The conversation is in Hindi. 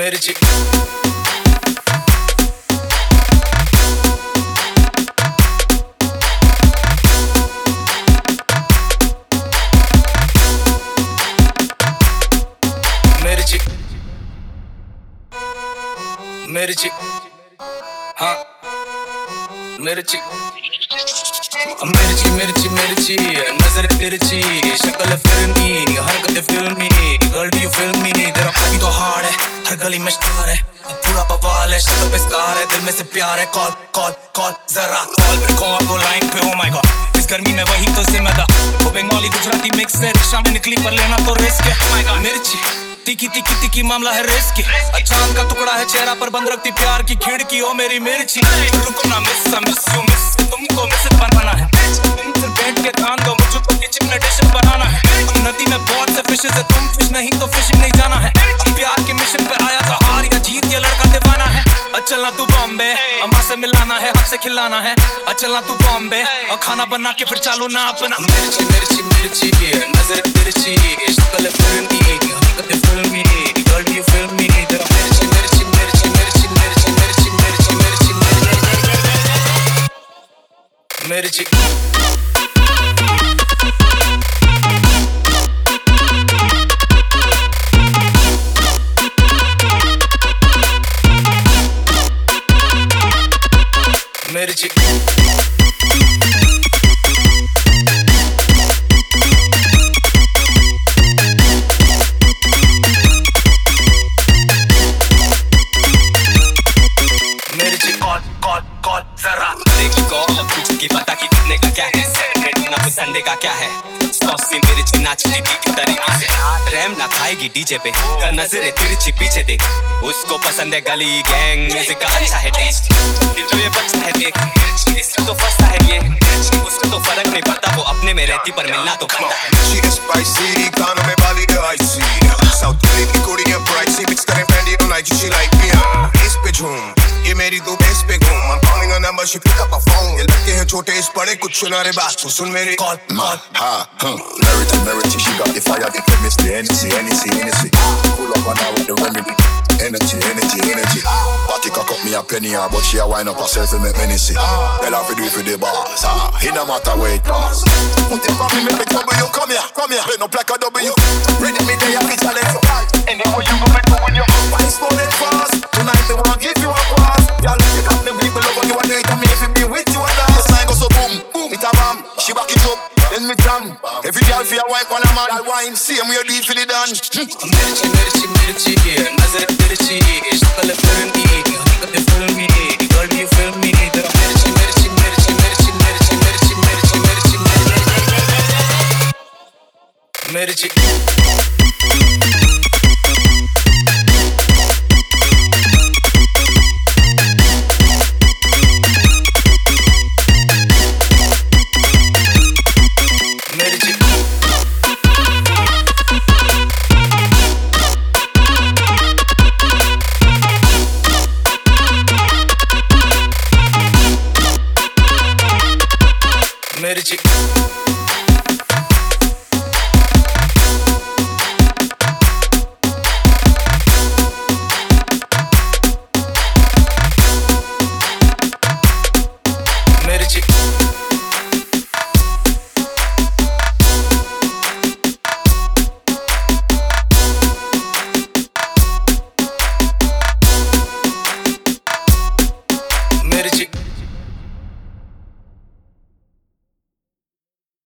मिर्ची मिर्ची मिर्ची हाँ मिर्ची मिर्ची मिर्ची मिर्ची नजर तिरछी शक्ल फिल्मी हरकत फिल्मी गर्ल यू फिल्मी तेरा पानी तो हार्ड है हर गली में स्टार है पूरा बवाल है शक्ल पे स्कार है दिल में से प्यार है कॉल कॉल कॉल जरा कॉल पे कॉल वो लाइन पे ओ माय गॉड इस गर्मी में वही तो जिम्मेदार वो बंगाली गुजराती मिक्स है रिक्शा में निकली पर लेना तो रिस्क है ओ माय गॉड मिर्ची तीखी तीखी तीखी मामला है रिस्की चांद का टुकड़ा है चेहरा पर बंद रखती प्यार की खिड़की ओ मेरी मिर्ची रुको ना मिस यू मिस तुमको मिस बनाना है तुम बैठ के खान दो मुझको किचन में डिश बनाना है नदी में बहुत से फिशेस है तुम फिश नहीं तो फिशिंग नहीं जाना है प्यार के मिशन पे आया था हार या जीत ये लड़का दीवाना है चलना तू बॉम्बे अम्मा से मिलाना है हाथ से खिलाना है चलना तू बॉम्बे और खाना बना के फिर चालू ना अपना मिर्ची मिर्ची मिर्ची नजर तिरछी शक्ल फिल्मी हरकत फिल्मी गर्ल यू फिल्मी तेरा मिर्ची मिर्ची मिर्ची मिर्ची मिर्ची मिर्ची मिर्ची मिर्ची मिर्ची मिर्ची मिर्ची कॉल कॉल कॉल जरा देखी कॉल पूछ के पता कि कितने का क्या है सैटरडे ना संडे का क्या है सॉसी मिर्ची नाचती थी किस तरीके से रैम ना खाएगी डीजे पे कर नजरे तिरछी पीछे देख उसको पसंद है गली गैंग म्यूजिक का अच्छा है टेस्ट जो ये बचता है देख इससे तो फंसता है ये उसको तो फर्क नहीं पड़ता वो अपने में रहती पर मिलना तो बनता है She is spicy, कानों में बाली है icy South Delhi की कुड़ी है pricey Mix करें पैंडी और नाइकी she like me इस पे झूम ये मेरी दो बेस पे घूम I'm calling her number she pick up her phone ये लगते हैं छोटे इस बड़े कुछ सुना रे बात तू सुन मेरी call call Merity, she got the fire, the chemistry, energy Pull up on her with the remedy Energy Party cock up me a penny, but she a wind up herself and make me see Tell her to do it for the boss, it no matter where it pass Put it for me, make me trouble you, come here Play no like a W Ready me there, it's a let's anywhere you go, make when you Vice for it fast, tonight they wanna give you a pass Y'all look at them people over you and they tell me if it be with you and that sign go so boom, boom, it a bam, she back it up Then me jam, every girl for your wife on a man I'll wine, same way you do it for the dance मिर्ची मिर्ची मिर्ची नजर तिरछी शक्ल फिल्मी हरकत फिल्मी गर्ल यू फिल्मी तेरा मिर्ची मिर्ची मिर्ची मिर्ची मिर्ची मिर्ची मिर्ची मिर्ची मिर्ची मिर्ची मिर्ची मिर्ची